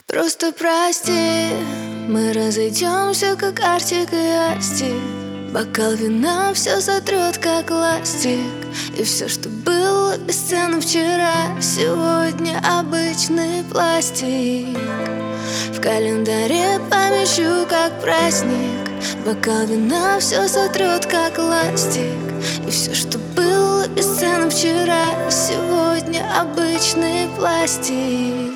Просто прости, мы разойдемся, как Артик и Асти. Бокал вина все сотрет, как ластик. И все, что было бесценно вчера, сегодня обычный пластик. В календаре помечу, как праздник. Бокал вина все сотрет, как ластик. И все, что было бесценно вчера, сегодня обычный пластик.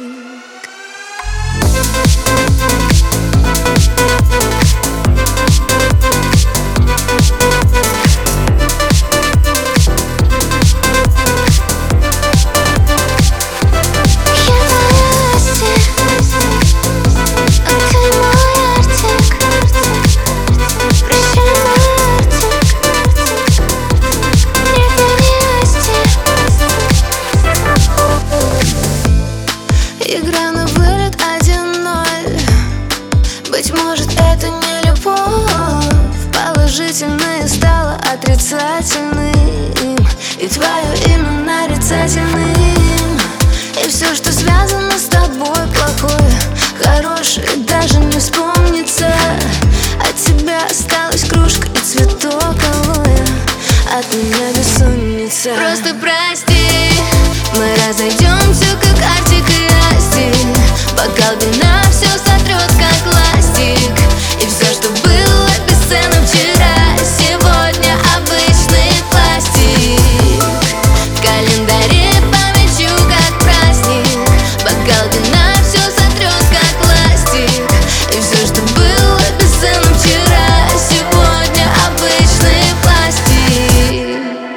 Игра на вылет 1-0. Быть может, это не любовь. Положительное стало отрицательным, и твое имя нарицательным. И все, что связано с тобой, плохое, хорошее даже не вспомнится. От тебя осталась кружка и цветок алоэ. От меня бессонница. Просто прости, мы разойдемся, как Артик и Асти. Бокал вина все сотрет, как ластик. И все, что было бесценно вчера, сегодня обычный пластик. В календаре помечу, как праздник. Бокал вина все сотрет, как ластик. И все, что было бесценно вчера, сегодня обычный пластик.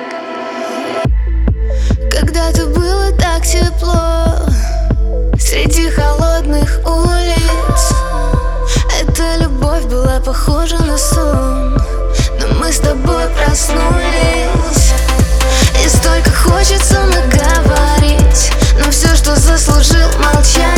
Когда-то было так тепло среди холодных улиц. Эта любовь была похожа на сон, но мы с тобой проснулись. И столько хочется наговорить, но все, что заслужил, молчание.